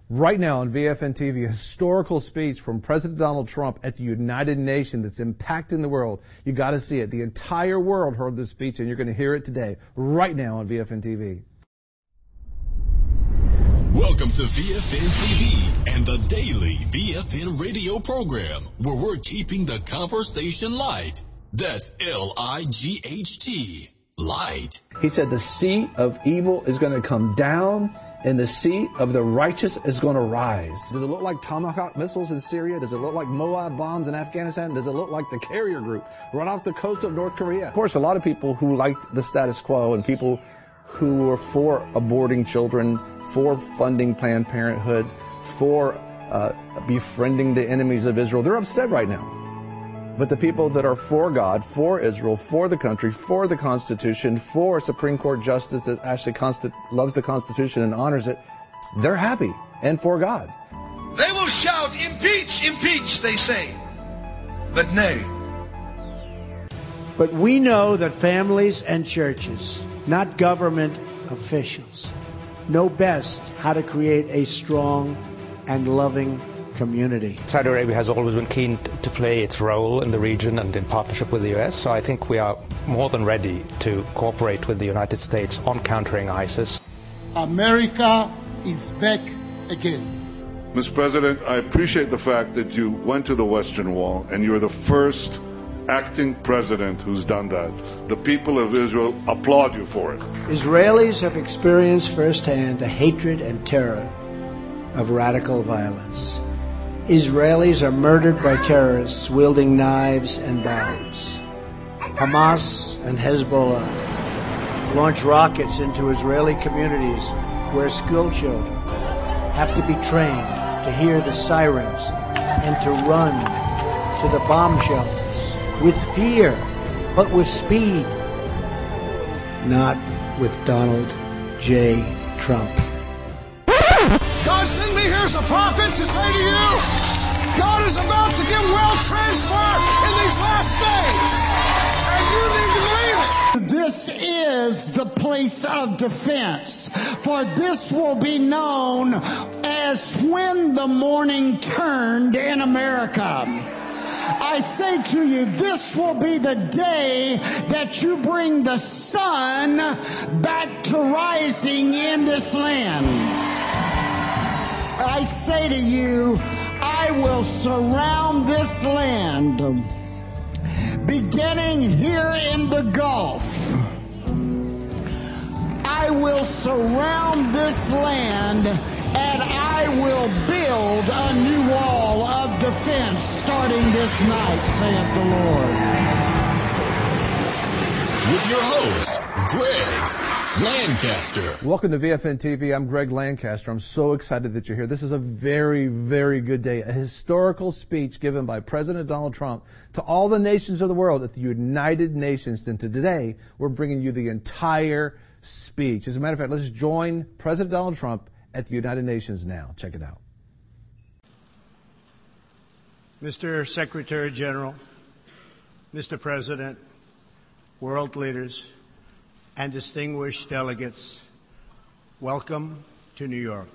Right now on VFN TV, a historical speech from President Donald Trump at the United Nations that's impacting the world. You got to see it. The entire world heard this speech, and you're going to hear it today, right now on VFN TV. Welcome to VFN TV and the daily VFN radio program, where we're keeping the conversation light. That's L-I-G-H-T, light. He said the seat of evil is going to come down and the seat of the righteous is going to rise. Does it look like Tomahawk missiles in Syria? Does it look like Moab bombs in Afghanistan? Does it look like the carrier group run off the coast of North Korea? Of course, a lot of people who liked the status quo and people who were for aborting children, for funding Planned Parenthood, for befriending the enemies of Israel, they're upset right now. But the people that are for God, for Israel, for the country, for the Constitution, for Supreme Court justice that actually loves the Constitution and honors it, they're happy and for God. They will shout, "Impeach, impeach," they say, but nay. But we know that families and churches, not government officials, know best how to create a strong and loving community. Saudi Arabia has always been keen to play its role in the region and in partnership with the U.S., so I think we are more than ready to cooperate with the United States on countering ISIS. America is back again. Mr. President, I appreciate the fact that you went to the Western Wall and you're the first acting president who's done that. The people of Israel applaud you for it. Israelis have experienced firsthand the hatred and terror of radical violence. Israelis are murdered by terrorists wielding knives and bombs. Hamas and Hezbollah launch rockets into Israeli communities where school children have to be trained to hear the sirens and to run to the bomb shelters with fear, but with speed. Not with Donald J. Trump. God sent me here as a prophet to say to you, God is about to give wealth transfer in these last days. And you need to believe it. This is the place of defense, for this will be known as when the morning turned in America. I say to you, this will be the day that you bring the sun back to rising in this land. I say to you, I will surround this land, beginning here in the Gulf. I will surround this land, and I will build a new wall of defense starting this night, saith the Lord. With your host, Greg Lancaster. Welcome to VFN TV. I'm Greg Lancaster. I'm so excited that you're here. This is a very, very good day. A historical speech given by President Donald Trump to all the nations of the world at the United Nations. And today, we're bringing you the entire speech. As a matter of fact, let's join President Donald Trump at the United Nations now. Check it out. Mr. Secretary General, Mr. President, world leaders, and distinguished delegates, welcome to New York.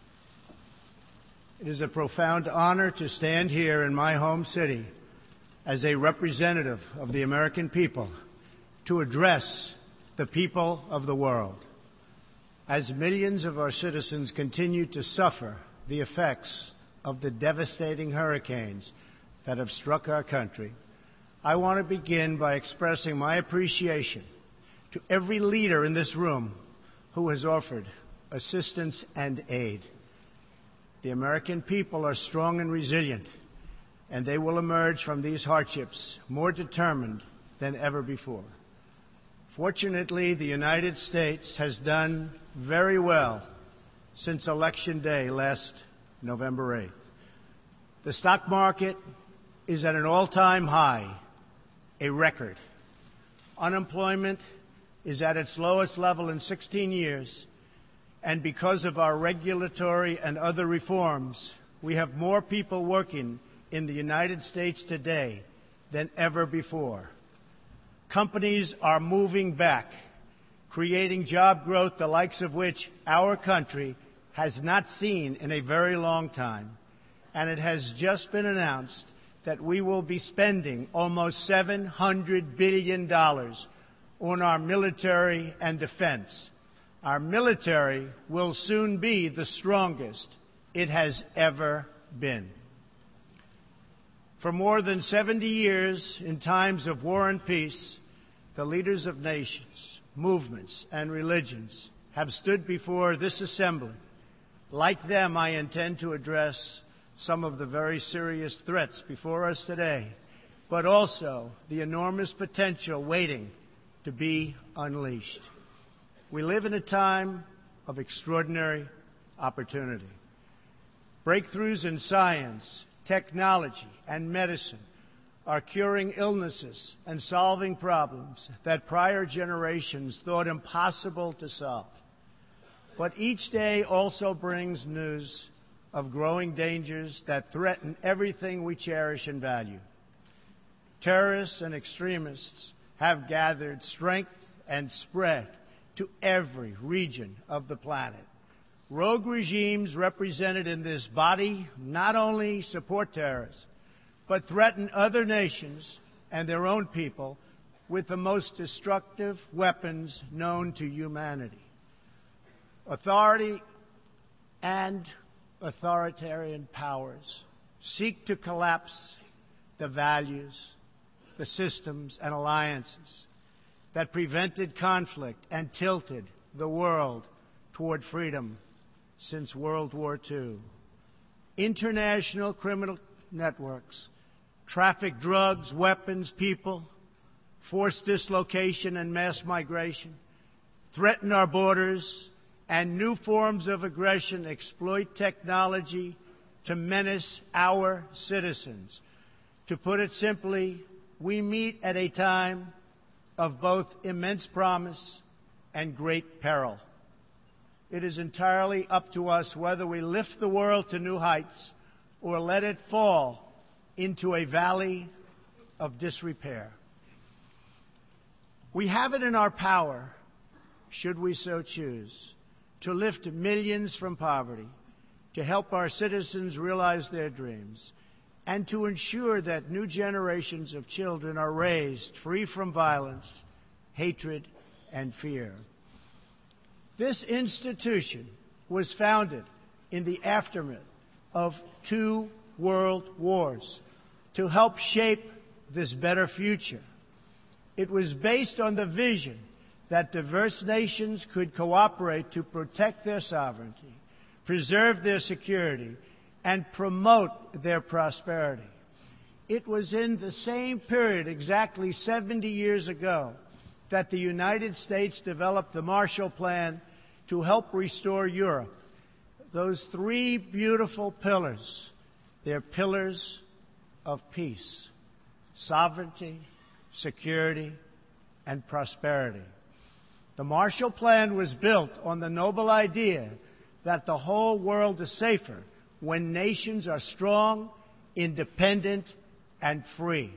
It is a profound honor to stand here in my home city as a representative of the American people to address the people of the world. As millions of our citizens continue to suffer the effects of the devastating hurricanes that have struck our country, I want to begin by expressing my appreciation to every leader in this room who has offered assistance and aid. The American people are strong and resilient, and they will emerge from these hardships more determined than ever before. Fortunately, the United States has done very well since Election Day last November 8th. The stock market is at an all-time high, a record. Unemployment is at its lowest level in 16 years, and because of our regulatory and other reforms, we have more people working in the United States today than ever before. Companies are moving back, creating job growth the likes of which our country has not seen in a very long time, and it has just been announced that we will be spending almost $700 billion on our military and defense. Our military will soon be the strongest it has ever been. For more than 70 years, in times of war and peace, the leaders of nations, movements, and religions have stood before this assembly. Like them, I intend to address some of the very serious threats before us today, but also the enormous potential waiting to be unleashed. We live in a time of extraordinary opportunity. Breakthroughs in science, technology, and medicine are curing illnesses and solving problems that prior generations thought impossible to solve. But each day also brings news of growing dangers that threaten everything we cherish and value. Terrorists and extremists have gathered strength and spread to every region of the planet. Rogue regimes represented in this body not only support terrorists, but threaten other nations and their own people with the most destructive weapons known to humanity. Authority and authoritarian powers seek to collapse the values, the systems, and alliances that prevented conflict and tilted the world toward freedom since World War II. International criminal networks traffic drugs, weapons, people, forced dislocation and mass migration, threaten our borders, and new forms of aggression exploit technology to menace our citizens. To put it simply, we meet at a time of both immense promise and great peril. It is entirely up to us whether we lift the world to new heights or let it fall into a valley of disrepair. We have it in our power, should we so choose, to lift millions from poverty, to help our citizens realize their dreams, and to ensure that new generations of children are raised free from violence, hatred, and fear. This institution was founded in the aftermath of 2 world wars to help shape this better future. It was based on the vision that diverse nations could cooperate to protect their sovereignty, preserve their security, and promote their prosperity. It was in the same period, exactly 70 years ago, that the United States developed the Marshall Plan to help restore Europe. Those 3 beautiful pillars, they're pillars of peace, sovereignty, security, and prosperity. The Marshall Plan was built on the noble idea that the whole world is safer when nations are strong, independent, and free.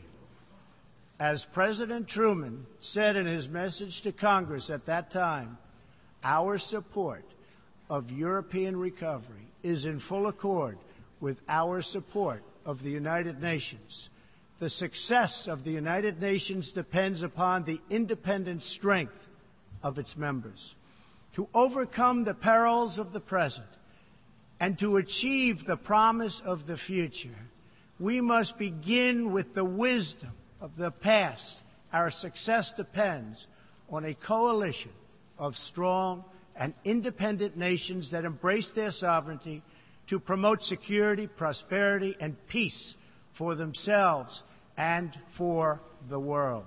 As President Truman said in his message to Congress at that time, our support of European recovery is in full accord with our support of the United Nations. The success of the United Nations depends upon the independent strength of its members. To overcome the perils of the present and to achieve the promise of the future, we must begin with the wisdom of the past. Our success depends on a coalition of strong and independent nations that embrace their sovereignty to promote security, prosperity, and peace for themselves and for the world.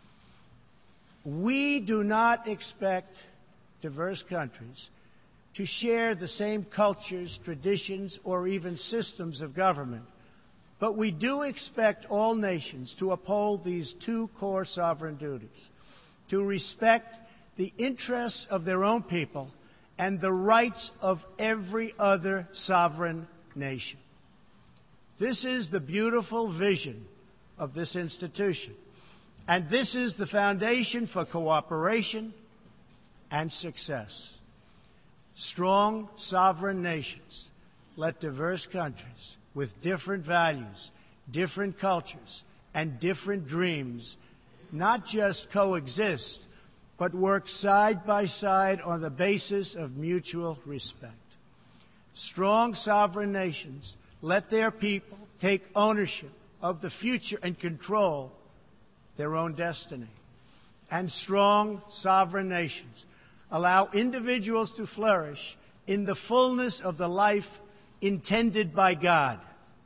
We do not expect diverse countries to share the same cultures, traditions, or even systems of government, but we do expect all nations to uphold these 2 core sovereign duties: to respect the interests of their own people and the rights of every other sovereign nation. This is the beautiful vision of this institution, and this is the foundation for cooperation and success. Strong, sovereign nations let diverse countries with different values, different cultures, and different dreams not just coexist, but work side by side on the basis of mutual respect. Strong, sovereign nations let their people take ownership of the future and control their own destiny. And strong, sovereign nations allow individuals to flourish in the fullness of the life intended by God.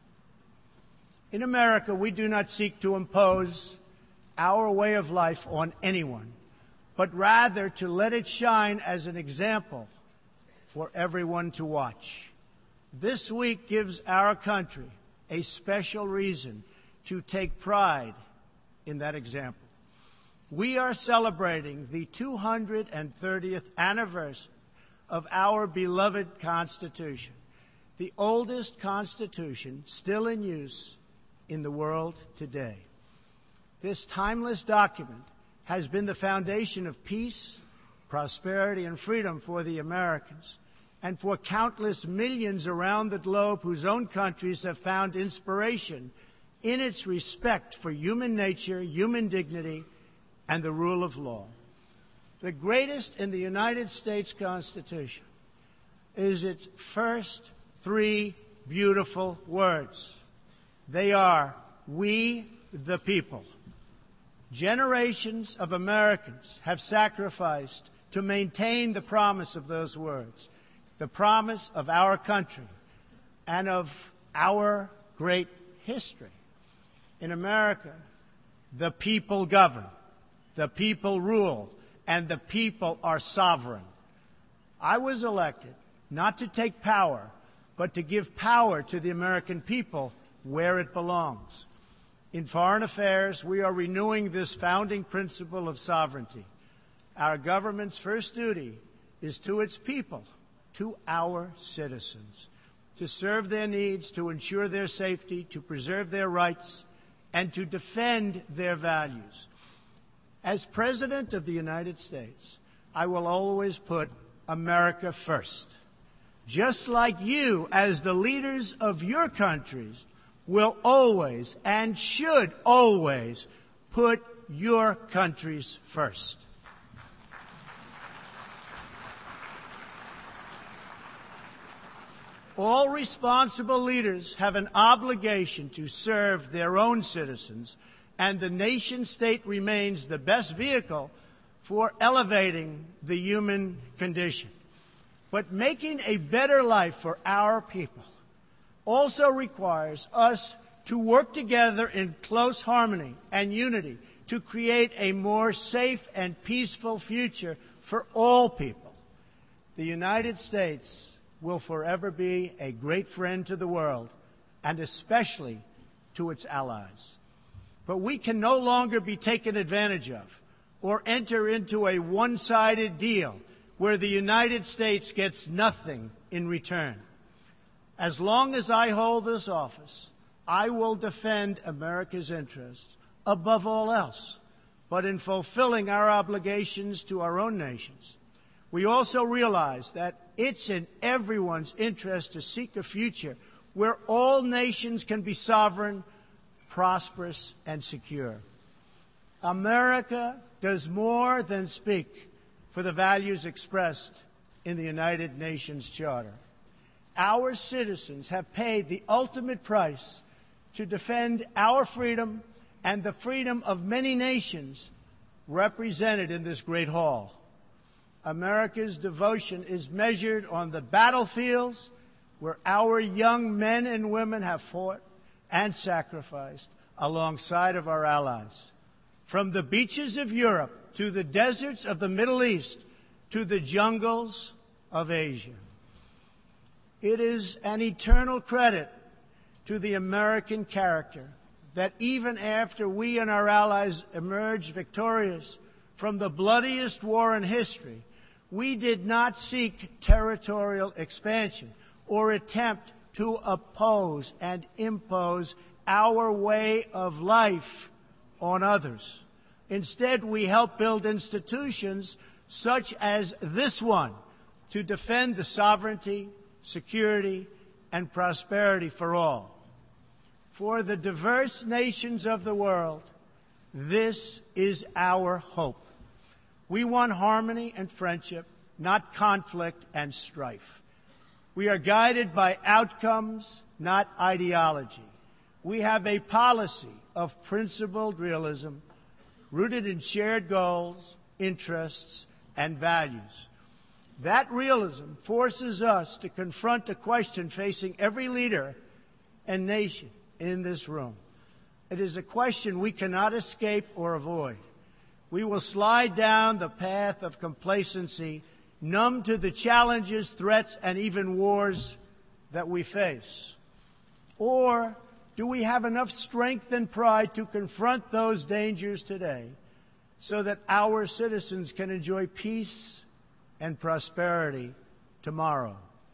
In America, we do not seek to impose our way of life on anyone, but rather to let it shine as an example for everyone to watch. This week gives our country a special reason to take pride in that example. We are celebrating the 230th anniversary of our beloved Constitution, the oldest Constitution still in use in the world today. This timeless document has been the foundation of peace, prosperity, and freedom for the Americans and for countless millions around the globe whose own countries have found inspiration in its respect for human nature, human dignity, and the rule of law. The greatest in the United States Constitution is its first three beautiful words. They are, "We the people." Generations of Americans have sacrificed to maintain the promise of those words, the promise of our country and of our great history. In America, the people govern, the people rule, and the people are sovereign. I was elected not to take power, but to give power to the American people where it belongs. In foreign affairs, we are renewing this founding principle of sovereignty. Our government's first duty is to its people, to our citizens, to serve their needs, to ensure their safety, to preserve their rights, and to defend their values. As President of the United States, I will always put America first, just like you, as the leaders of your countries, will always and should always put your countries first. All responsible leaders have an obligation to serve their own citizens, and the nation-state remains the best vehicle for elevating the human condition. But making a better life for our people also requires us to work together in close harmony and unity to create a more safe and peaceful future for all people. The United States will forever be a great friend to the world, and especially to its allies. But we can no longer be taken advantage of or enter into a one-sided deal where the United States gets nothing in return. As long as I hold this office, I will defend America's interests above all else. But in fulfilling our obligations to our own nations, we also realize that it's in everyone's interest to seek a future where all nations can be sovereign, prosperous, and secure. America does more than speak for the values expressed in the United Nations Charter. Our citizens have paid the ultimate price to defend our freedom and the freedom of many nations represented in this great hall. America's devotion is measured on the battlefields where our young men and women have fought and sacrificed alongside of our allies. From the beaches of Europe to the deserts of the Middle East to the jungles of Asia. It is an eternal credit to the American character that even after we and our allies emerged victorious from the bloodiest war in history, we did not seek territorial expansion or attempt to oppose and impose our way of life on others. Instead, we helped build institutions such as this one, to defend the sovereignty, security, and prosperity for all. For the diverse nations of the world, this is our hope. We want harmony and friendship, not conflict and strife. We are guided by outcomes, not ideology. We have a policy of principled realism rooted in shared goals, interests, and values. That realism forces us to confront a question facing every leader and nation in this room. It is a question we cannot escape or avoid. We will slide down the path of complacency, numb to the challenges, threats, and even wars that we face. Or do we have enough strength and pride to confront those dangers today so that our citizens can enjoy peace and prosperity tomorrow?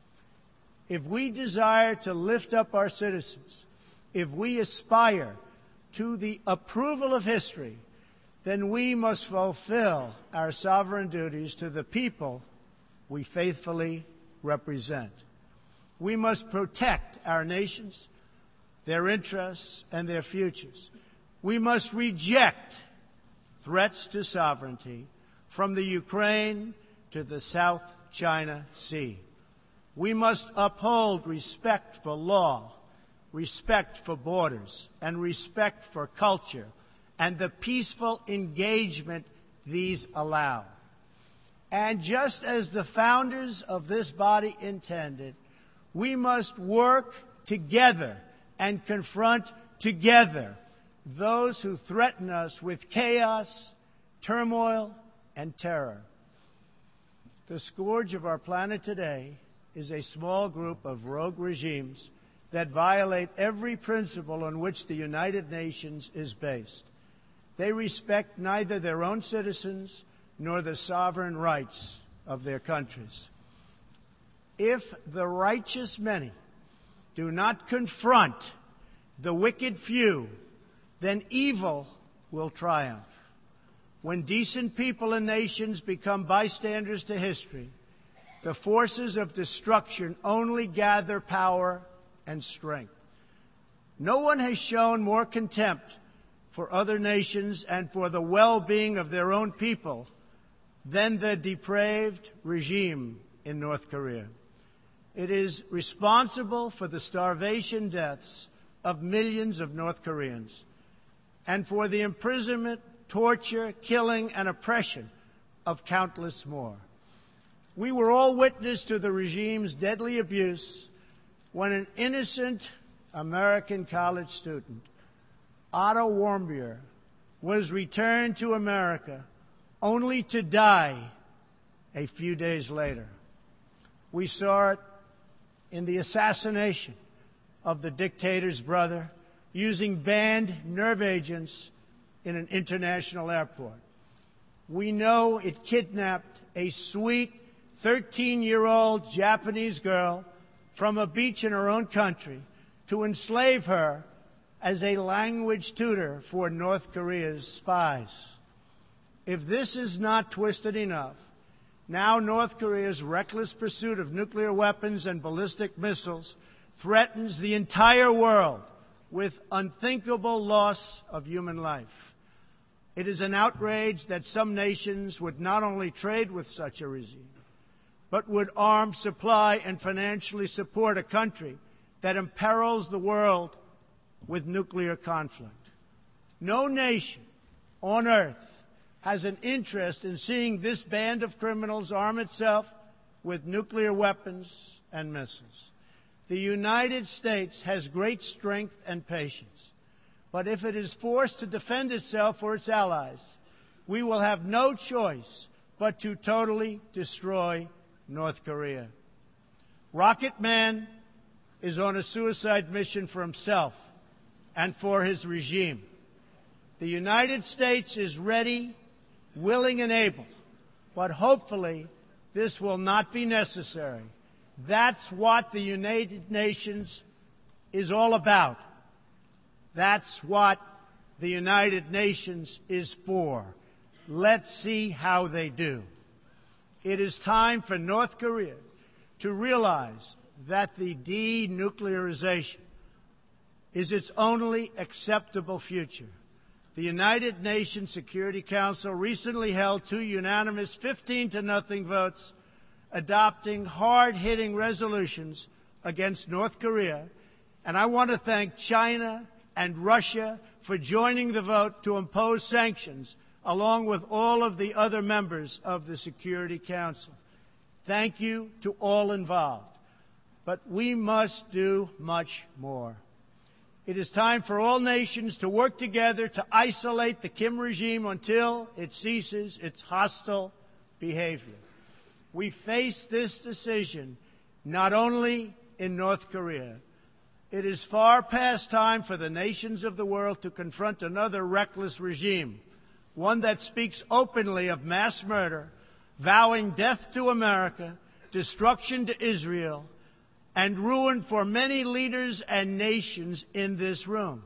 If we desire to lift up our citizens, if we aspire to the approval of history, then we must fulfill our sovereign duties to the people we faithfully represent. We must protect our nations, their interests, and their futures. We must reject threats to sovereignty from the Ukraine to the South China Sea. We must uphold respect for law, respect for borders, and respect for culture, and the peaceful engagement these allow. And just as the founders of this body intended, we must work together and confront together those who threaten us with chaos, turmoil, and terror. The scourge of our planet today is a small group of rogue regimes that violate every principle on which the United Nations is based. They respect neither their own citizens nor the sovereign rights of their countries. If the righteous many do not confront the wicked few, then evil will triumph. When decent people and nations become bystanders to history, the forces of destruction only gather power and strength. No one has shown more contempt for other nations and for the well-being of their own people than the depraved regime in North Korea. It is responsible for the starvation deaths of millions of North Koreans and for the imprisonment, torture, killing, and oppression of countless more. We were all witness to the regime's deadly abuse when an innocent American college student, Otto Warmbier, was returned to America only to die a few days later. We saw it in the assassination of the dictator's brother using banned nerve agents in an international airport. We know it kidnapped a sweet 13-year-old Japanese girl from a beach in her own country to enslave her as a language tutor for North Korea's spies. If this is not twisted enough, now North Korea's reckless pursuit of nuclear weapons and ballistic missiles threatens the entire world with unthinkable loss of human life. It is an outrage that some nations would not only trade with such a regime, but would arm, supply, and financially support a country that imperils the world with nuclear conflict. No nation on earth has an interest in seeing this band of criminals arm itself with nuclear weapons and missiles. The United States has great strength and patience, but if it is forced to defend itself or its allies, we will have no choice but to totally destroy North Korea. Rocket Man is on a suicide mission for himself and for his regime. The United States is ready, willing, and able, but hopefully this will not be necessary. That's what the United Nations is all about. That's what the United Nations is for. Let's see how they do. It is time for North Korea to realize that the denuclearization is its only acceptable future. The United Nations Security Council recently held 2 unanimous 15-0 votes adopting hard-hitting resolutions against North Korea, and I want to thank China and Russia for joining the vote to impose sanctions along with all of the other members of the Security Council. Thank you to all involved. But we must do much more. It is time for all nations to work together to isolate the Kim regime until it ceases its hostile behavior. We face this decision not only in North Korea. It is far past time for the nations of the world to confront another reckless regime, one that speaks openly of mass murder, vowing death to America, destruction to Israel, and ruin for many leaders and nations in this room.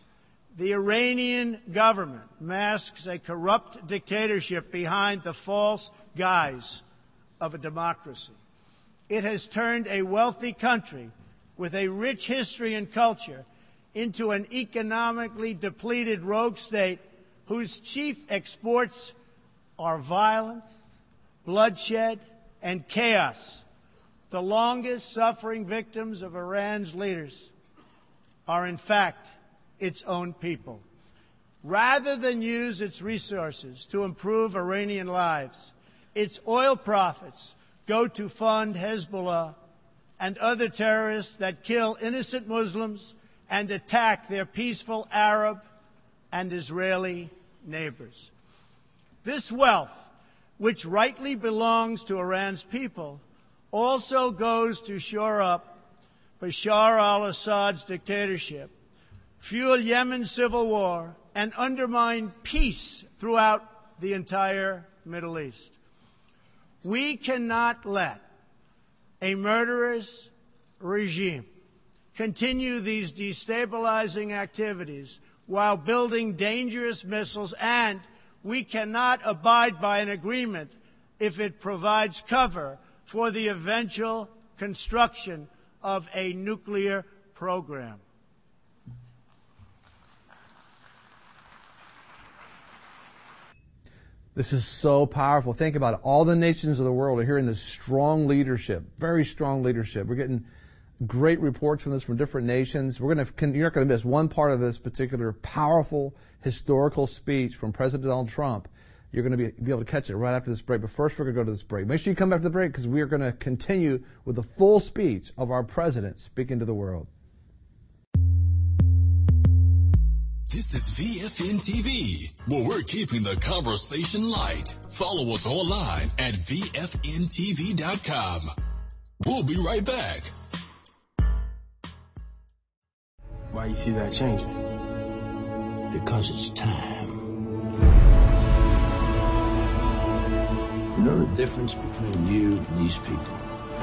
The Iranian government masks a corrupt dictatorship behind the false guise of a democracy. It has turned a wealthy country with a rich history and culture into an economically depleted rogue state whose chief exports are violence, bloodshed, and chaos. The longest suffering victims of Iran's leaders are, in fact, its own people. Rather than use its resources to improve Iranian lives, its oil profits go to fund Hezbollah and other terrorists that kill innocent Muslims and attack their peaceful Arab and Israeli neighbors. This wealth, which rightly belongs to Iran's people, also goes to shore up Bashar al-Assad's dictatorship, fuel Yemen's civil war, and undermine peace throughout the entire Middle East. We cannot let a murderous regime continue these destabilizing activities while building dangerous missiles, and we cannot abide by an agreement if it provides cover for the eventual construction of a nuclear program. This is so powerful. Think about it. All the nations of the world are hearing this strong leadership, very strong leadership. We're getting great reports from this from different nations. You're not going to miss one part of this particular powerful historical speech from President Donald Trump. You're going to be able to catch it right after this break. But first, we're going to go to this break. Make sure you come back to the break because we are going to continue with the full speech of our president speaking to the world. This is VFN TV, where we're keeping the conversation light. Follow us online at VFNTV.com. We'll be right back. Why you see that changing? Because it's time. You know the difference between you and these people?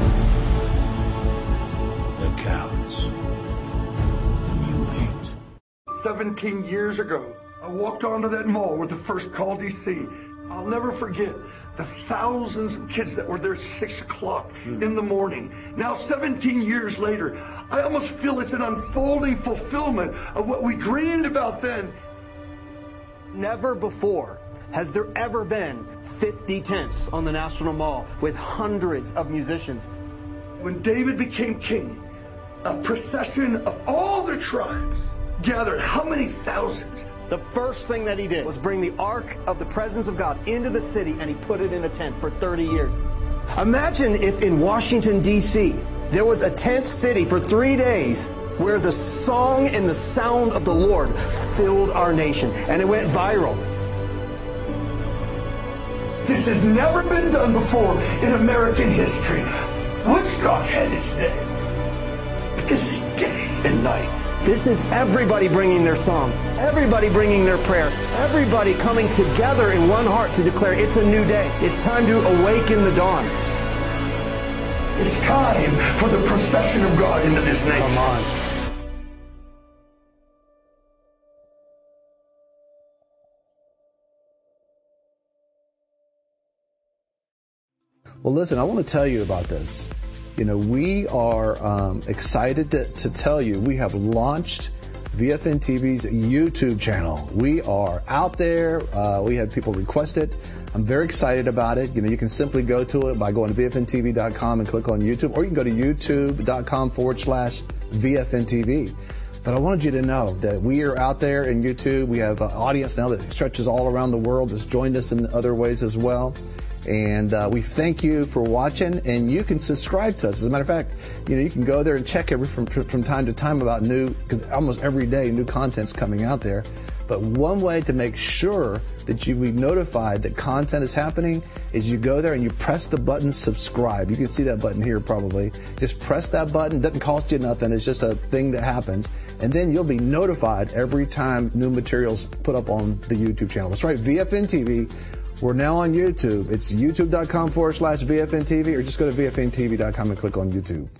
They're cowards. And you ain't. 17 years ago, I walked onto that mall with the first Call DC. I'll never forget the thousands of kids that were there at 6 o'clock in the morning. Now, 17 years later, I almost feel it's an unfolding fulfillment of what we dreamed about then. Never before has there ever been 50 tents on the National Mall with hundreds of musicians. When David became king, a procession of all the tribes gathered how many thousands? The first thing that he did was bring the Ark of the Presence of God into the city, and he put it in a tent for 30 years. Imagine if in Washington, D.C., there was a tent city for 3 days where the song and the sound of the Lord filled our nation, and it went viral. This has never been done before in American history. Woodstock had its day, but this is day and night. This is everybody bringing their song, everybody bringing their prayer, everybody coming together in one heart to declare it's a new day. It's time to awaken the dawn. It's time for the procession of God into this nation. Come on. Well, listen, I want to tell you about this. You know, we are excited to tell you we have launched VFN TV's YouTube channel. We are out there. We had people request it. I'm very excited about it. You know, you can simply go to it by going to VFNTV.com and click on YouTube, or you can go to youtube.com/VFNTV. But I wanted you to know that we are out there in YouTube. We have an audience now that stretches all around the world, that's joined us in other ways as well. And we thank you for watching, and you can subscribe to us. As a matter of fact, you know, you can go there and check from time to time about new, because almost every day new content's coming out there. But one way to make sure that you be notified that content is happening is you go there and you press the button subscribe. You can see that button here probably. Just press that button. It doesn't cost you nothing. It's just a thing that happens. And then you'll be notified every time new materials put up on the YouTube channel. That's right, VFN TV. We're now on YouTube. It's youtube.com/VFNTV, or just go to VFNTV.com and click on YouTube.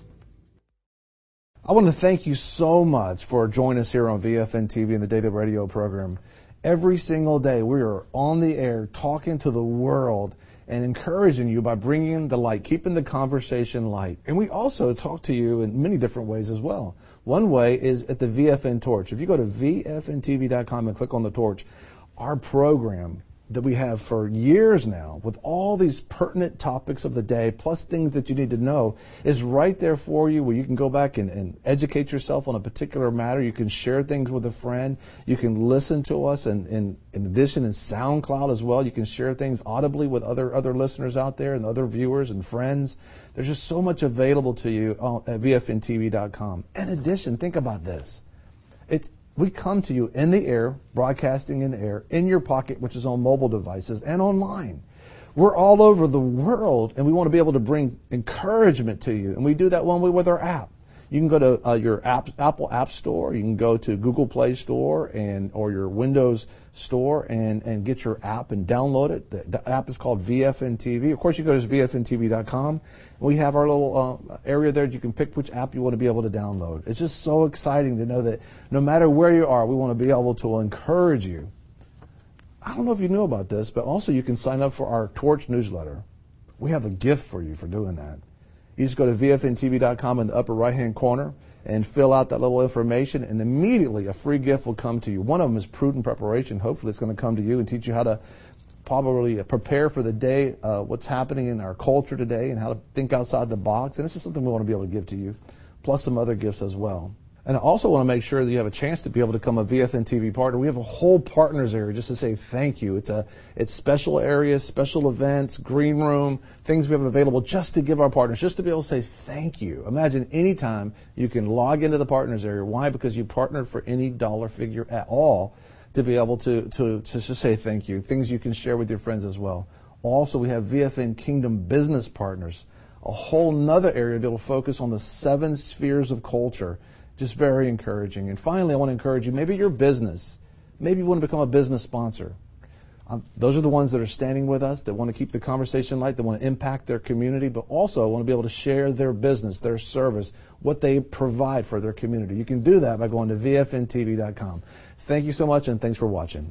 I want to thank you so much for joining us here on VFN TV and the Daily Radio program. Every single day we are on the air talking to the world and encouraging you by bringing the light, keeping the conversation light. And we also talk to you in many different ways as well. One way is at the VFN Torch. If you go to VFNTV.com and click on the torch, our program that we have for years now with all these pertinent topics of the day, plus things that you need to know, is right there for you, where you can go back and educate yourself on a particular matter. You can share things with a friend. You can listen to us, and in addition in SoundCloud as well. You can share things audibly with other listeners out there and other viewers and friends. There's just so much available to you at VFNTV.com. In addition, think about this. We come to you in the air, broadcasting in the air, in your pocket, which is on mobile devices, and online. We're all over the world, and we want to be able to bring encouragement to you. And we do that one way with our app. You can go to your Apple App Store. You can go to Google Play Store or your Windows Store and get your app and download it. The app is called VFN TV. Of course, you go to VFNTV.com. We have our little area there. You can pick which app you want to be able to download. It's just so exciting to know that no matter where you are, we want to be able to encourage you. I don't know if you knew about this, but also you can sign up for our Torch newsletter. We have a gift for you for doing that. You just go to VFNTV.com in the upper right-hand corner and fill out that little information, and immediately a free gift will come to you. One of them is Prudent Preparation. Hopefully it's going to come to you and teach you how to probably prepare for the day, what's happening in our culture today, and how to think outside the box. And this is something we want to be able to give to you, plus some other gifts as well. And I also want to make sure that you have a chance to be able to become a VFN TV partner. We have a whole partners area just to say thank you. It's special areas, special events, green room, things we have available just to give our partners, just to be able to say thank you. Imagine anytime you can log into the partners area. Why? Because you partnered for any dollar figure at all to be able to just say thank you. Things you can share with your friends as well. Also, we have VFN Kingdom Business Partners, a whole nother area to be able to focus on the 7 spheres of culture. Just very encouraging. And finally, I want to encourage you, maybe your business, maybe you want to become a business sponsor. Those are the ones that are standing with us, that want to keep the conversation light, that want to impact their community, but also want to be able to share their business, their service, what they provide for their community. You can do that by going to VFNTV.com. Thank you so much, and thanks for watching.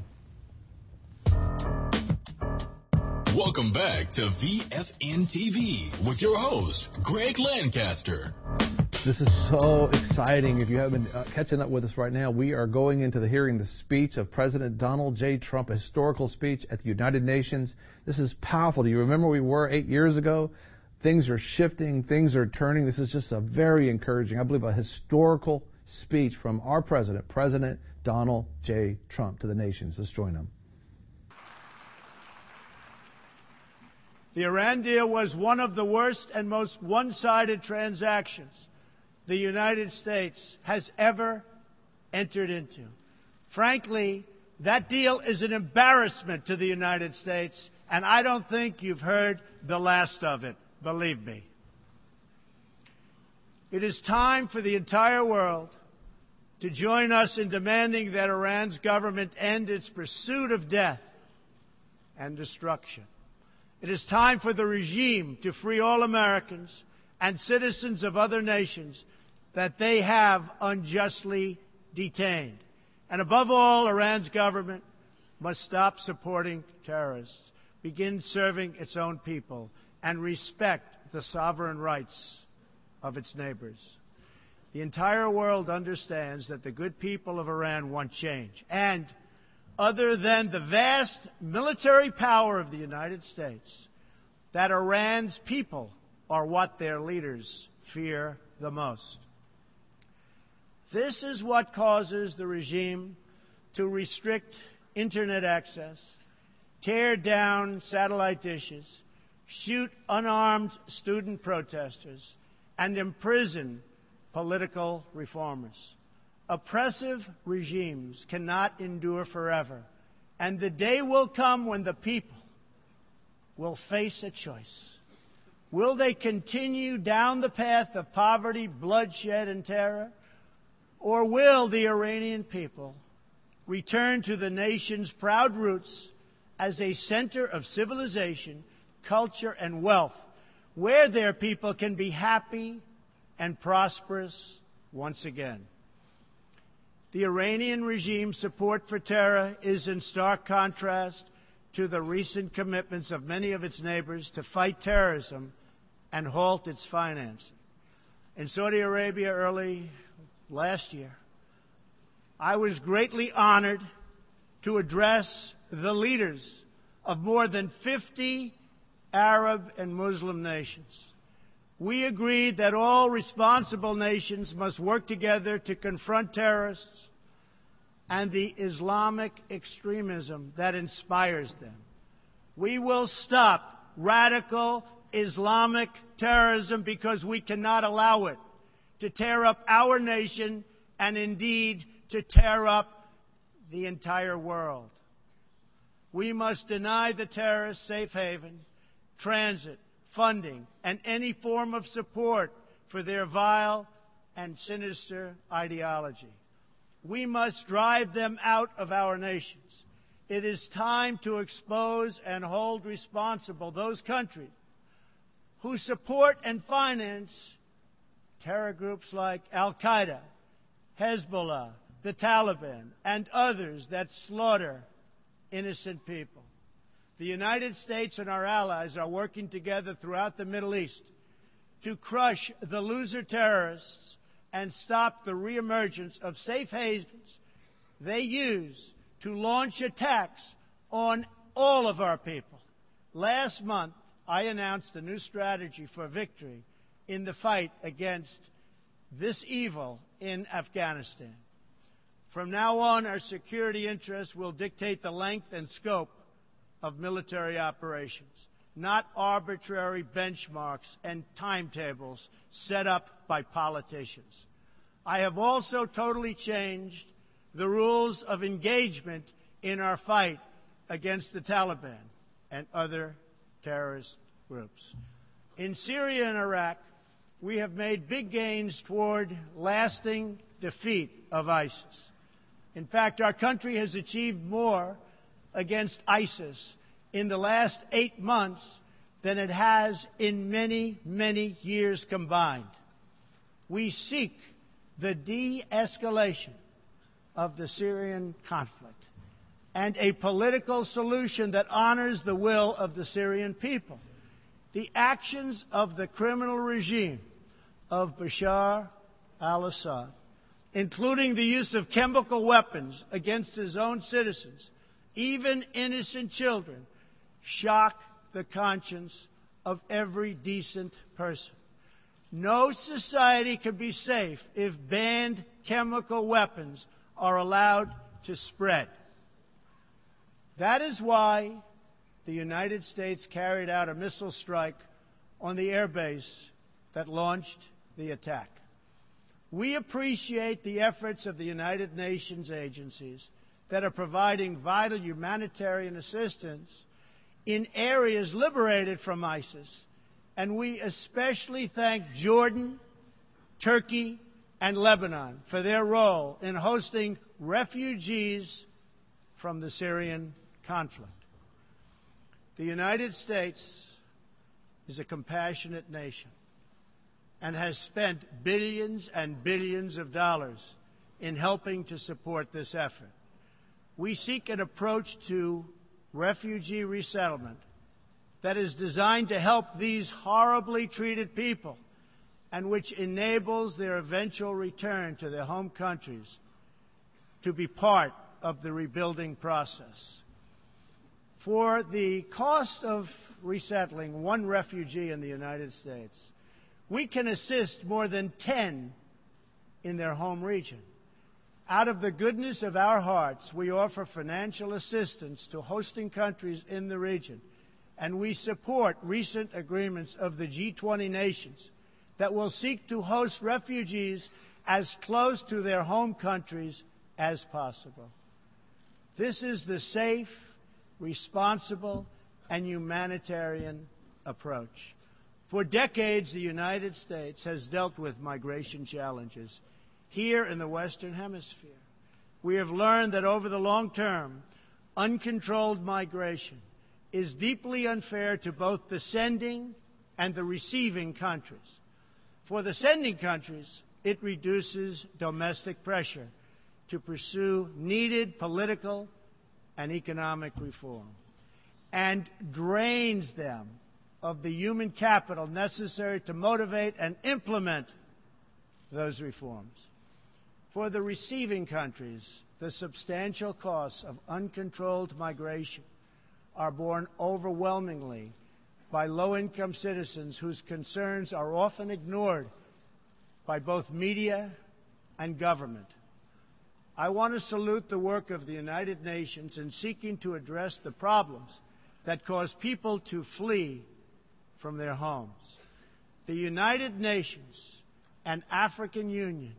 Welcome back to VFN TV with your host, Greg Lancaster. This is so exciting. If you haven't been catching up with us right now, we are going into hearing the speech of President Donald J. Trump, a historical speech at the United Nations. This is powerful. Do you remember where we were 8 years ago? Things are shifting. Things are turning. This is just a very encouraging, I believe, a historical speech from our president, President Donald J. Trump, to the nations. Let's join him. The Iran deal was one of the worst and most one-sided transactions the United States has ever entered into. Frankly, that deal is an embarrassment to the United States, and I don't think you've heard the last of it, believe me. It is time for the entire world to join us in demanding that Iran's government end its pursuit of death and destruction. It is time for the regime to free all Americans and citizens of other nations that they have unjustly detained. And above all, Iran's government must stop supporting terrorists, begin serving its own people, and respect the sovereign rights of its neighbors. The entire world understands that the good people of Iran want change. And other than the vast military power of the United States, that Iran's people are what their leaders fear the most. This is what causes the regime to restrict internet access, tear down satellite dishes, shoot unarmed student protesters, and imprison political reformers. Oppressive regimes cannot endure forever, and the day will come when the people will face a choice. Will they continue down the path of poverty, bloodshed, and terror, or will the Iranian people return to the nation's proud roots as a center of civilization, culture, and wealth, where their people can be happy and prosperous once again? The Iranian regime's support for terror is in stark contrast to the recent commitments of many of its neighbors to fight terrorism and halt its financing. In Saudi Arabia early last year, I was greatly honored to address the leaders of more than 50 Arab and Muslim nations. We agreed that all responsible nations must work together to confront terrorists and the Islamic extremism that inspires them. We will stop radical Islamic terrorism because we cannot allow it to tear up our nation and indeed to tear up the entire world. We must deny the terrorists safe haven, transit, funding, and any form of support for their vile and sinister ideology. We must drive them out of our nations. It is time to expose and hold responsible those countries who support and finance terror groups like Al-Qaeda, Hezbollah, the Taliban, and others that slaughter innocent people. The United States and our allies are working together throughout the Middle East to crush the loser terrorists and stop the reemergence of safe havens they use to launch attacks on all of our people. Last month, I announced a new strategy for victory in the fight against this evil in Afghanistan. From now on, our security interests will dictate the length and scope of military operations, not arbitrary benchmarks and timetables set up by politicians. I have also totally changed the rules of engagement in our fight against the Taliban and other terrorist groups. In Syria and Iraq, we have made big gains toward lasting defeat of ISIS. In fact, our country has achieved more against ISIS in the last 8 months than it has in many, many years combined. We seek the de-escalation of the Syrian conflict and a political solution that honors the will of the Syrian people. The actions of the criminal regime of Bashar al-Assad, including the use of chemical weapons against his own citizens, even innocent children, shock the conscience of every decent person. No society can be safe if banned chemical weapons are allowed to spread. That is why the United States carried out a missile strike on the airbase that launched the attack. We appreciate the efforts of the United Nations agencies that are providing vital humanitarian assistance in areas liberated from ISIS, and we especially thank Jordan, Turkey, and Lebanon for their role in hosting refugees from the Syrian conflict. The United States is a compassionate nation and has spent billions and billions of dollars in helping to support this effort. We seek an approach to refugee resettlement that is designed to help these horribly treated people and which enables their eventual return to their home countries to be part of the rebuilding process. For the cost of resettling one refugee in the United States, we can assist more than 10 in their home region. Out of the goodness of our hearts, we offer financial assistance to hosting countries in the region, and we support recent agreements of the G20 nations that will seek to host refugees as close to their home countries as possible. This is the safe, responsible, and humanitarian approach. For decades, the United States has dealt with migration challenges here in the Western Hemisphere. We have learned that over the long term, uncontrolled migration is deeply unfair to both the sending and the receiving countries. For the sending countries, it reduces domestic pressure to pursue needed political and economic reform and drains them of the human capital necessary to motivate and implement those reforms. For the receiving countries, the substantial costs of uncontrolled migration are borne overwhelmingly by low-income citizens whose concerns are often ignored by both media and government. I want to salute the work of the United Nations in seeking to address the problems that cause people to flee from their homes. The United Nations and African Union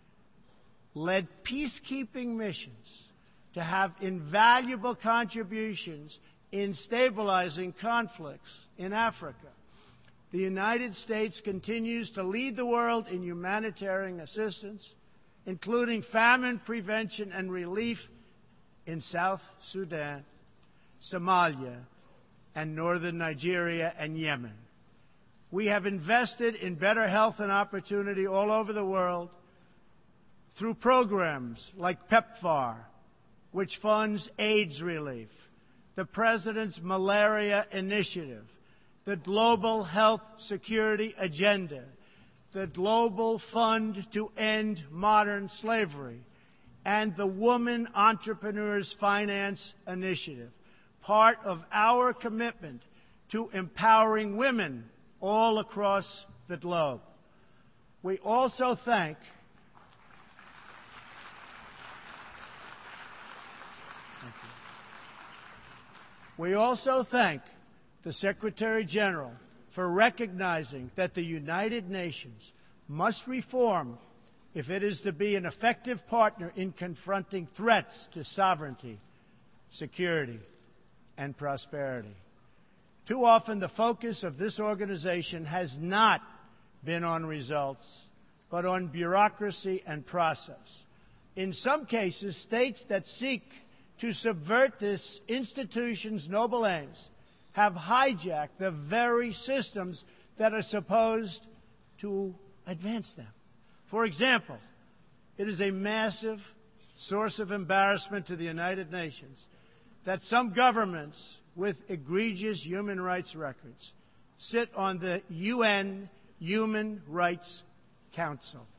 led peacekeeping missions to have invaluable contributions in stabilizing conflicts in Africa. The United States continues to lead the world in humanitarian assistance, including famine prevention and relief in South Sudan, Somalia, and northern Nigeria and Yemen. We have invested in better health and opportunity all over the world through programs like PEPFAR, which funds AIDS relief, the President's Malaria Initiative, the Global Health Security Agenda, the Global Fund to End Modern Slavery, and the Woman Entrepreneurs Finance Initiative, part of our commitment to empowering women all across the globe. We also thank the Secretary General for recognizing that the United Nations must reform if it is to be an effective partner in confronting threats to sovereignty, security, and prosperity. Too often, the focus of this organization has not been on results, but on bureaucracy and process. In some cases, states that seek to subvert this institution's noble aims have hijacked the very systems that are supposed to advance them. For example, it is a massive source of embarrassment to the United Nations that some governments with egregious human rights records sit on the UN Human Rights Council.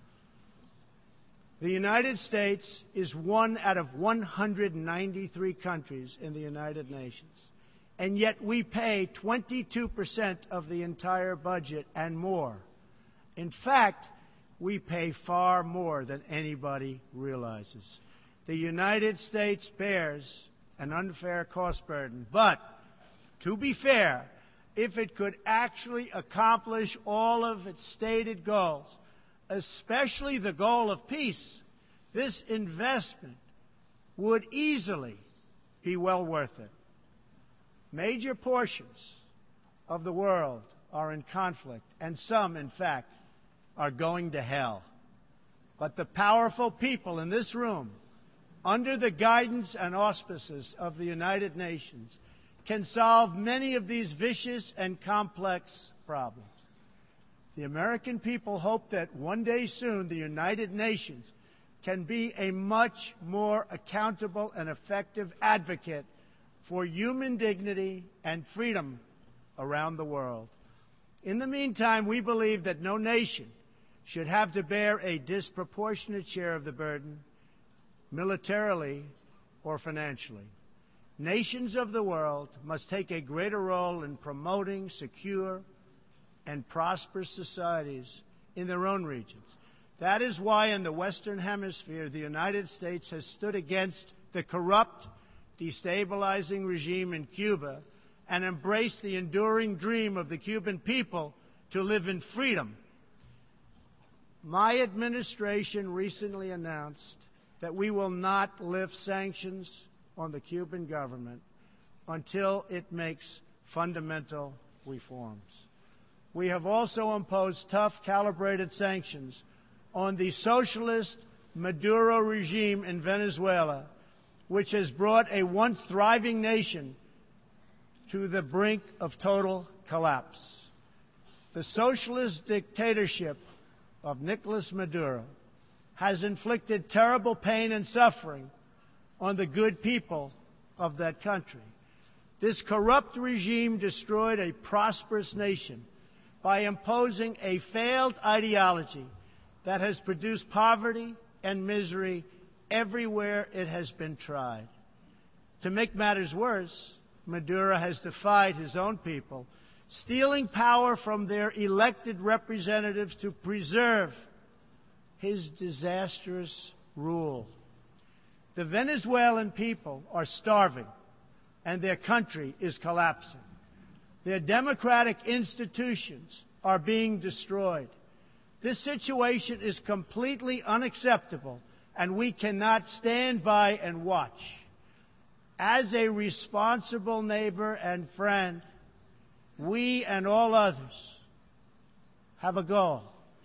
The United States is one out of 193 countries in the United Nations, and yet we pay 22% of the entire budget and more. In fact, we pay far more than anybody realizes. The United States bears an unfair cost burden, but to be fair, if it could actually accomplish all of its stated goals, especially the goal of peace, this investment would easily be well worth it. Major portions of the world are in conflict, and some, in fact, are going to hell. But the powerful people in this room, under the guidance and auspices of the United Nations, can solve many of these vicious and complex problems. The American people hope that one day soon the United Nations can be a much more accountable and effective advocate for human dignity and freedom around the world. In the meantime, we believe that no nation should have to bear a disproportionate share of the burden, militarily or financially. Nations of the world must take a greater role in promoting secure and prosperous societies in their own regions. That is why in the Western Hemisphere, the United States has stood against the corrupt, destabilizing regime in Cuba and embraced the enduring dream of the Cuban people to live in freedom. My administration recently announced that we will not lift sanctions on the Cuban government until it makes fundamental reforms. We have also imposed tough, calibrated sanctions on the socialist Maduro regime in Venezuela, which has brought a once thriving nation to the brink of total collapse. The socialist dictatorship of Nicolas Maduro has inflicted terrible pain and suffering on the good people of that country. This corrupt regime destroyed a prosperous nation by imposing a failed ideology that has produced poverty and misery everywhere it has been tried. To make matters worse, Maduro has defied his own people, stealing power from their elected representatives to preserve his disastrous rule. The Venezuelan people are starving, and their country is collapsing. Their democratic institutions are being destroyed. This situation is completely unacceptable, and we cannot stand by and watch. As a responsible neighbor and friend, we and all others have a goal.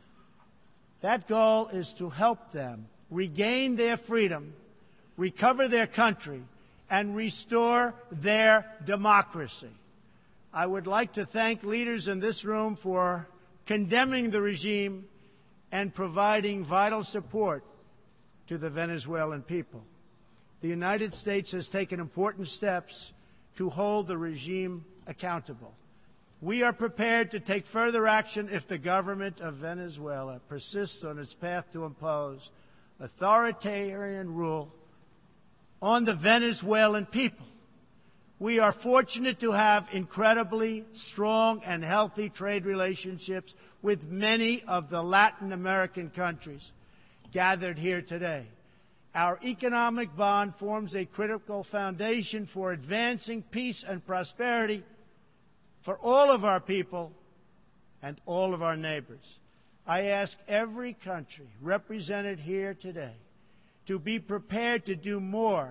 That goal is to help them regain their freedom, recover their country, and restore their democracy. I would like to thank leaders in this room for condemning the regime and providing vital support to the Venezuelan people. The United States has taken important steps to hold the regime accountable. We are prepared to take further action if the government of Venezuela persists on its path to impose authoritarian rule on the Venezuelan people. We are fortunate to have incredibly strong and healthy trade relationships with many of the Latin American countries gathered here today. Our economic bond forms a critical foundation for advancing peace and prosperity for all of our people and all of our neighbors. I ask every country represented here today to be prepared to do more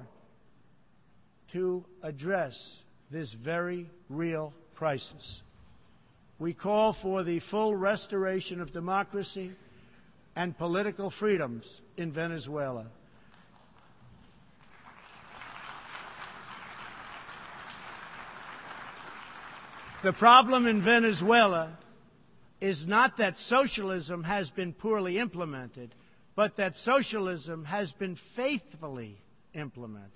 to address this very real crisis. We call for the full restoration of democracy and political freedoms in Venezuela. The problem in Venezuela is not that socialism has been poorly implemented, but that socialism has been faithfully implemented.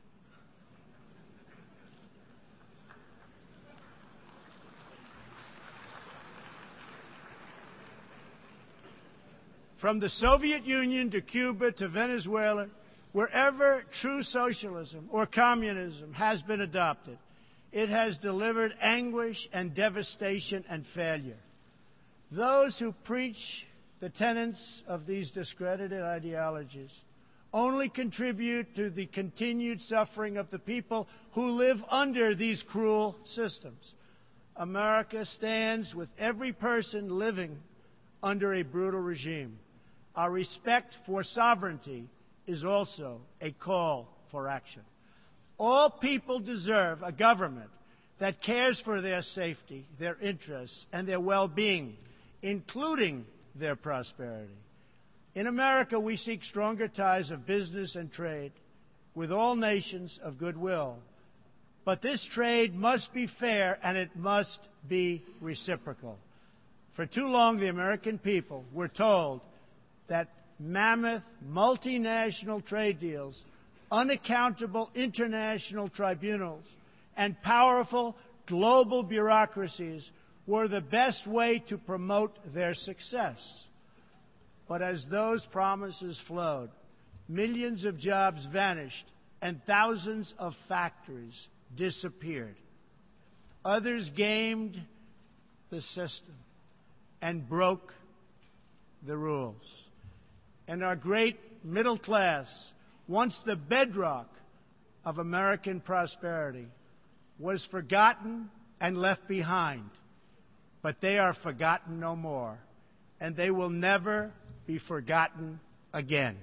From the Soviet Union to Cuba to Venezuela, wherever true socialism or communism has been adopted, it has delivered anguish and devastation and failure. Those who preach the tenets of these discredited ideologies only contribute to the continued suffering of the people who live under these cruel systems. America stands with every person living under a brutal regime. Our respect for sovereignty is also a call for action. All people deserve a government that cares for their safety, their interests, and their well-being, including their prosperity. In America, we seek stronger ties of business and trade with all nations of goodwill. But this trade must be fair and it must be reciprocal. For too long, the American people were told that mammoth multinational trade deals, unaccountable international tribunals, and powerful global bureaucracies were the best way to promote their success. But as those promises flowed, millions of jobs vanished and thousands of factories disappeared. Others gamed the system and broke the rules. And our great middle class, once the bedrock of American prosperity, was forgotten and left behind. But they are forgotten no more, and they will never be forgotten again.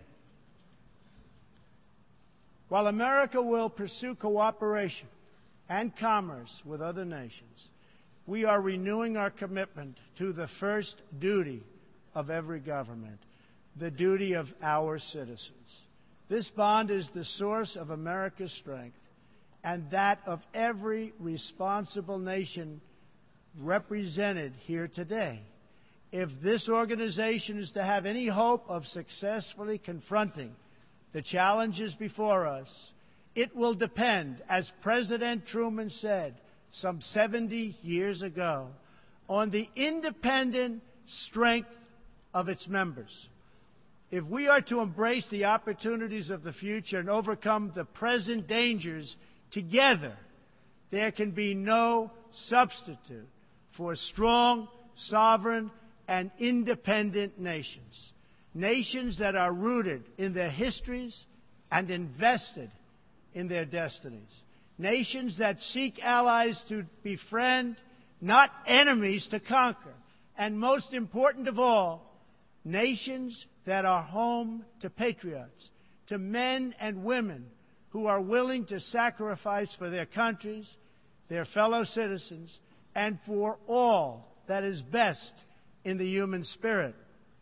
While America will pursue cooperation and commerce with other nations, we are renewing our commitment to the first duty of every government, the duty of our citizens. This bond is the source of America's strength and that of every responsible nation represented here today. If this organization is to have any hope of successfully confronting the challenges before us, it will depend, as President Truman said some 70 years ago, on the independent strength of its members. If we are to embrace the opportunities of the future and overcome the present dangers together, there can be no substitute for strong, sovereign, and independent nations. Nations that are rooted in their histories and invested in their destinies. Nations that seek allies to befriend, not enemies to conquer. And most important of all, nations that are home to patriots, to men and women who are willing to sacrifice for their countries, their fellow citizens, and for all that is best in the human spirit.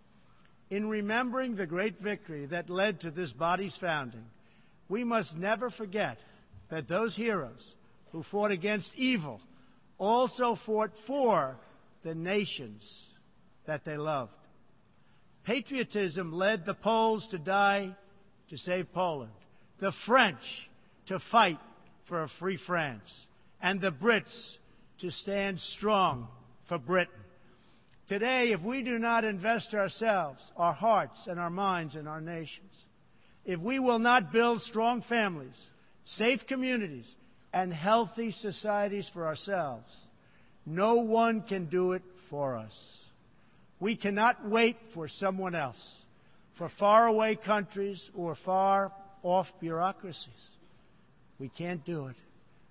In remembering the great victory that led to this body's founding, we must never forget that those heroes who fought against evil also fought for the nations that they loved. Patriotism led the Poles to die to save Poland, the French to fight for a free France, and the Brits to stand strong for Britain. Today, if we do not invest ourselves, our hearts, and our minds in our nations, if we will not build strong families, safe communities, and healthy societies for ourselves, no one can do it for us. We cannot wait for someone else, for faraway countries or far-off bureaucracies. We can't do it.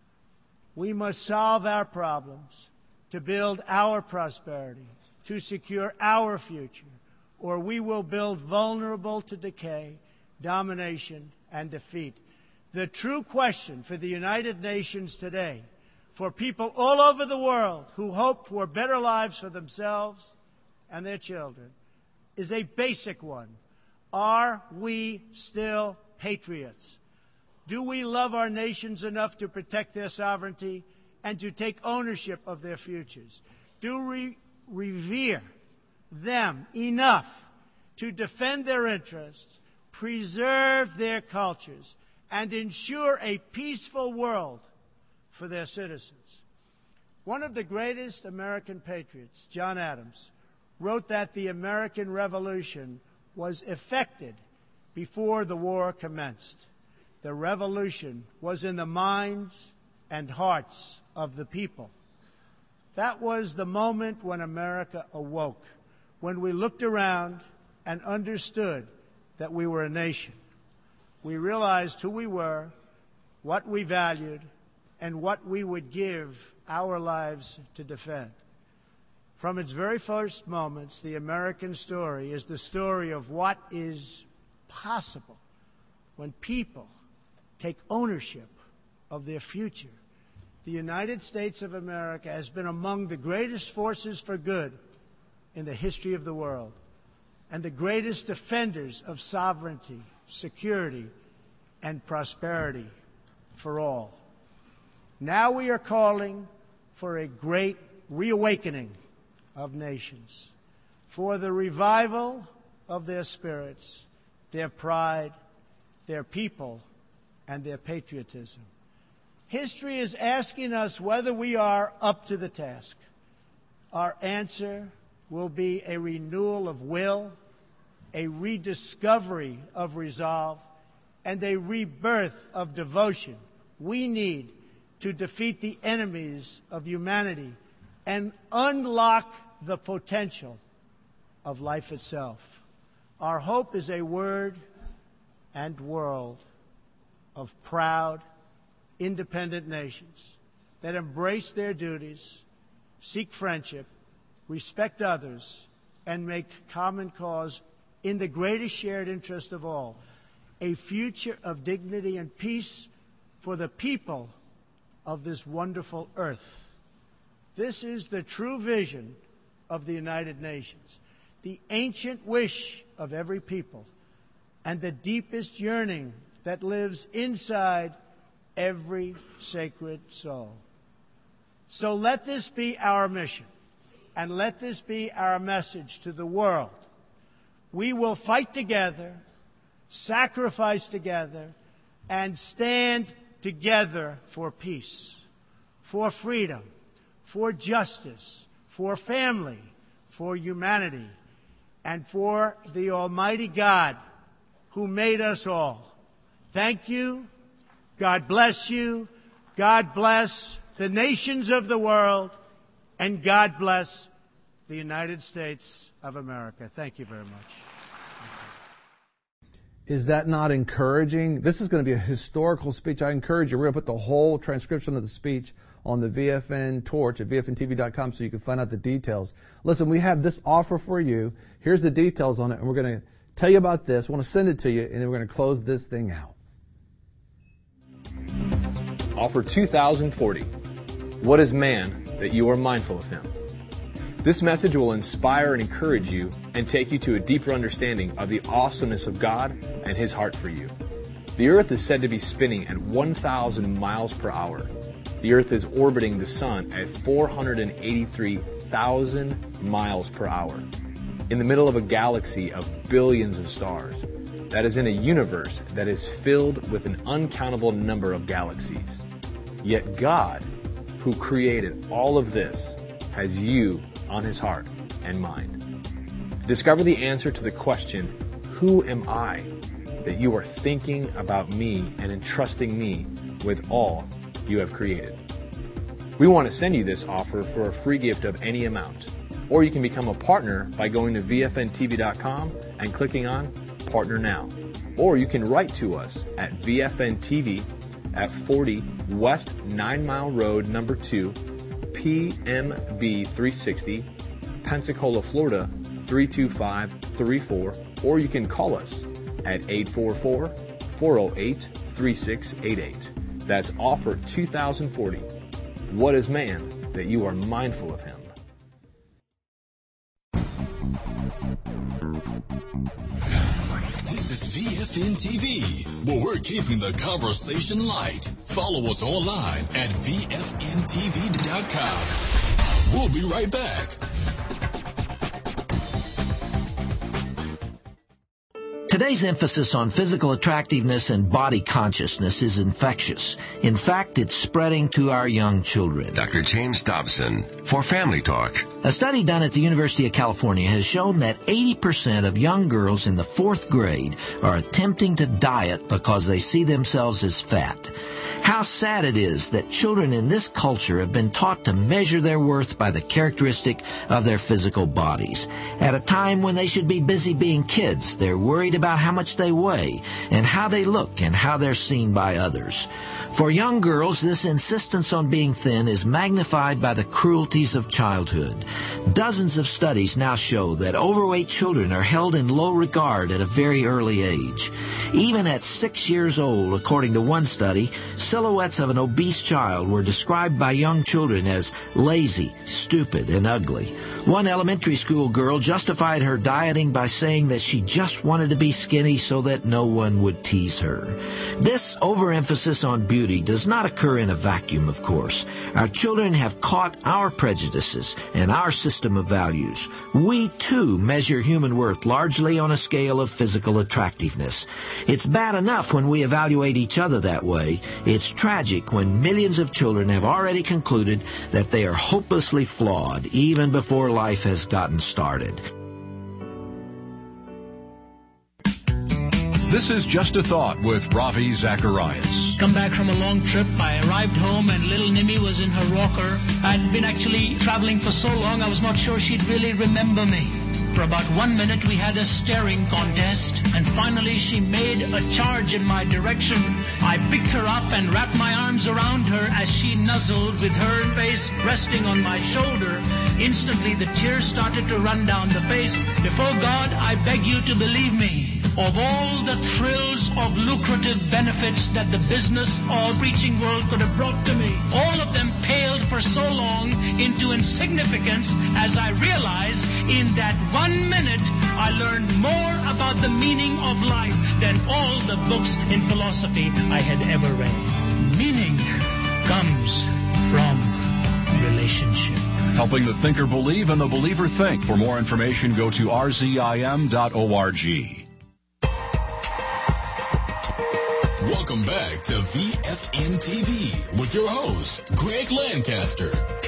We must solve our problems to build our prosperity, to secure our future, or we will build vulnerable to decay, domination, and defeat. The true question for the United Nations today, for people all over the world who hope for better lives for themselves and their children, is a basic one. Are we still patriots? Do we love our nations enough to protect their sovereignty and to take ownership of their futures? Do we revere them enough to defend their interests, preserve their cultures, and ensure a peaceful world for their citizens? One of the greatest American patriots, John Adams, wrote that the American Revolution was effected before the war commenced. The revolution was in the minds and hearts of the people. That was the moment when America awoke, when we looked around and understood that we were a nation. We realized who we were, what we valued, and what we would give our lives to defend. From its very first moments, the American story is the story of what is possible when people take ownership of their future. The United States of America has been among the greatest forces for good in the history of the world and the greatest defenders of sovereignty, security, and prosperity for all. Now we are calling for a great reawakening of nations, for the revival of their spirits, their pride, their people, and their patriotism. History is asking us whether we are up to the task. Our answer will be a renewal of will, a rediscovery of resolve, and a rebirth of devotion we need to defeat the enemies of humanity and unlock the potential of life itself. Our hope is a word and world of proud, independent nations that embrace their duties, seek friendship, respect others, and make common cause in the greatest shared interest of all, a future of dignity and peace for the people of this wonderful earth. This is the true vision of the United Nations, the ancient wish of every people, and the deepest yearning that lives inside every sacred soul. So let this be our mission, and let this be our message to the world. We will fight together, sacrifice together, and stand together for peace, for freedom, for justice, for family, for humanity, and for the Almighty God who made us all. Thank you. God bless you. God bless the nations of the world. And God bless the United States of America. Thank you very much. Is that not encouraging? This is going to be a historical speech. I encourage you. We're going to put the whole transcription of the speech on the VFN torch at VFNTV.com so you can find out the details. Listen, we have this offer for you. Here's the details on it, and we're going to tell you about this. We want to send it to you, and then we're going to close this thing out. Offer 2040. What is man that you are mindful of him? This message will inspire and encourage you and take you to a deeper understanding of the awesomeness of God and His heart for you. The Earth is said to be spinning at 1,000 miles per hour. The Earth is orbiting the Sun at 483,000 miles per hour, in the middle of a galaxy of billions of stars. That is in a universe that is filled with an uncountable number of galaxies. Yet God, who created all of this, has you on His heart and mind. Discover the answer to the question, who am I, that you are thinking about me and entrusting me with all you have created. We want to send you this offer for a free gift of any amount, or you can become a partner by going to VFNTV.com and clicking on Partner Now. Or you can write to us at VFN-TV at 40 West 9 Mile Road, number 2, PMB 360, Pensacola, Florida 32534, or you can call us at 844-408-3688. That's offer 2040. What is man that you are mindful of him? This is VFN TV, where we're keeping the conversation light. Follow us online at VFNTV.com. We'll be right back. Today's emphasis on physical attractiveness and body consciousness is infectious. In fact, it's spreading to our young children. Dr. James Dobson for Family Talk. A study done at the University of California has shown that 80% of young girls in the 4th grade are attempting to diet because they see themselves as fat. How sad it is that children in this culture have been taught to measure their worth by the characteristic of their physical bodies. At a time when they should be busy being kids, they're worried about how much they weigh and how they look and how they're seen by others. For young girls, this insistence on being thin is magnified by the cruelties of childhood. Dozens of studies now show that overweight children are held in low regard at a very early age. Even at 6 years old, according to one study, silhouettes of an obese child were described by young children as lazy, stupid, and ugly. One elementary school girl justified her dieting by saying that she just wanted to be skinny so that no one would tease her. This overemphasis on beauty does not occur in a vacuum, of course. Our children have caught our prejudices and our system of values. We, too, measure human worth largely on a scale of physical attractiveness. It's bad enough when we evaluate each other that way. It's tragic when millions of children have already concluded that they are hopelessly flawed even before life has gotten started. This is Just a Thought with Ravi Zacharias. Come back from a long trip. I arrived home and little Nimmy was in her rocker. I'd been actually traveling for so long I was not sure she'd really remember me. For about 1 minute we had a staring contest, and finally she made a charge in my direction. I picked her up and wrapped my arms around her as she nuzzled with her face resting on my shoulder. Instantly the tears started to run down the face. Before God, I beg you to believe me. Of all the thrills of lucrative benefits that the business or preaching world could have brought to me, all of them paled for so long into insignificance as I realized in that 1 minute I learned more about the meaning of life than all the books in philosophy I had ever read. Meaning comes from relationship. Helping the thinker believe and the believer think. For more information, go to rzim.org. Welcome back to VFN TV with your host, Greg Lancaster.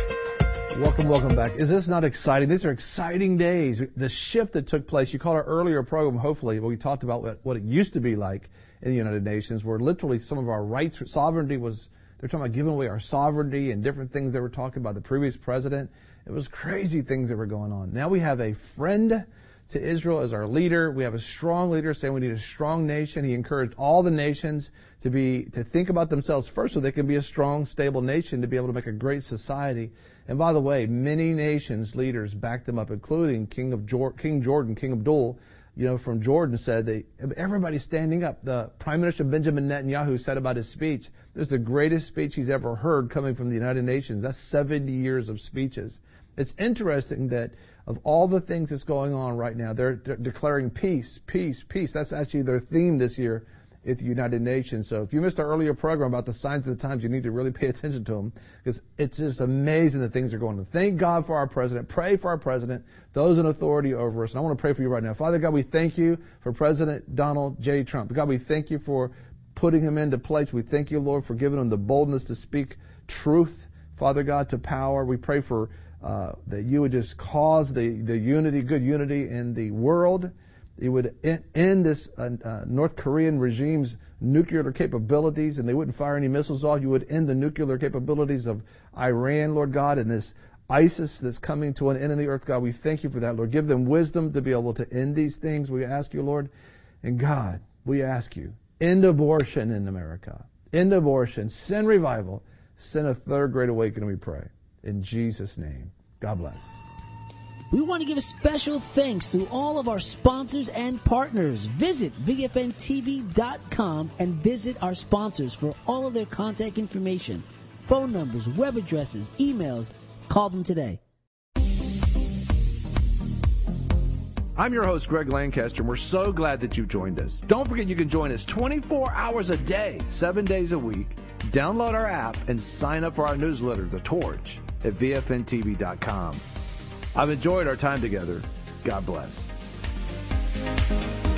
Welcome back. Is this not exciting? These are exciting days. The shift that took place, you called our earlier program, hopefully, where we talked about what it used to be like in the United Nations, where literally some of our rights, sovereignty was, they're talking about giving away our sovereignty and different things they were talking about the previous president. It was crazy things that were going on. Now we have a friend to Israel as our leader. We have a strong leader saying we need a strong nation. He encouraged all the nations to think about themselves first so they can be a strong, stable nation to be able to make a great society. And by the way, many nations, leaders backed them up, including King Jordan, King Abdul, from Jordan said everybody's standing up. The Prime Minister Benjamin Netanyahu said about his speech, this is the greatest speech he's ever heard coming from the United Nations. That's 70 years of speeches. It's interesting that of all the things that's going on right now, they're declaring peace, peace, peace. That's actually their theme this year at the United Nations. So if you missed our earlier program about the signs of the times, you need to really pay attention to them, because it's just amazing the things are going on. Thank God for our president. Pray for our president, those in authority over us. And I want to pray for you right now. Father God, we thank you for President Donald J. Trump. God, we thank you for putting him into place. We thank you, Lord, for giving him the boldness to speak truth, Father God, to power. We pray for that you would just cause the unity, good unity in the world. You would end this North Korean regime's nuclear capabilities, and they wouldn't fire any missiles off. You would end the nuclear capabilities of Iran, Lord God, and this ISIS that's coming to an end in the earth. God, we thank you for that, Lord. Give them wisdom to be able to end these things, we ask you, Lord. And God, we ask you, end abortion in America. End abortion. Send revival. Send a third great awakening, we pray. In Jesus' name, God bless. We want to give a special thanks to all of our sponsors and partners. Visit VFNTV.com and visit our sponsors for all of their contact information, phone numbers, web addresses, emails. Call them today. I'm your host, Greg Lancaster, and we're so glad that you've joined us. Don't forget you can join us 24 hours a day, 7 days a week. Download our app and sign up for our newsletter, The Torch, at VFNTV.com. I've enjoyed our time together. God bless.